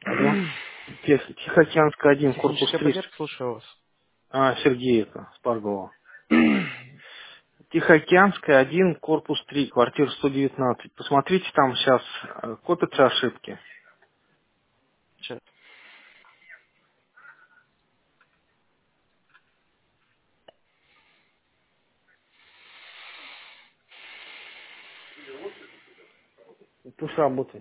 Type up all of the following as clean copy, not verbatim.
Алло. Тихоокеанская 1, корпус Техническая 3. поддержка, слушаю вас. Сергей это, Спаргова. Тихоокеанская 1, корпус 3, квартира 119. Посмотрите, там сейчас копятся ошибки. Сейчас. Пусть работает.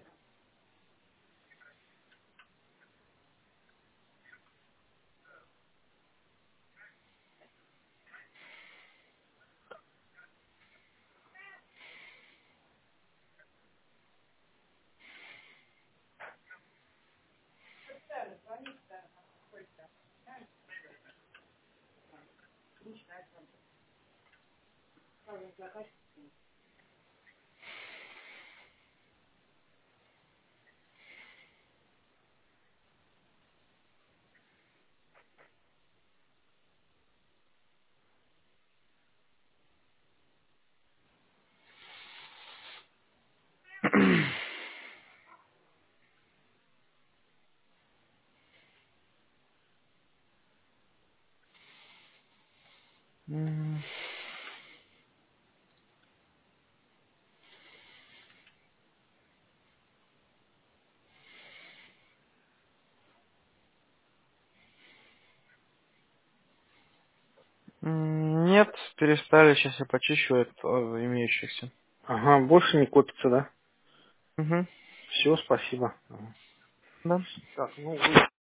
М, Нет, перестали. Сейчас я почищу от имеющихся. Ага, больше не копится, да? Угу. Все, спасибо. Ага. Да. Так, ну,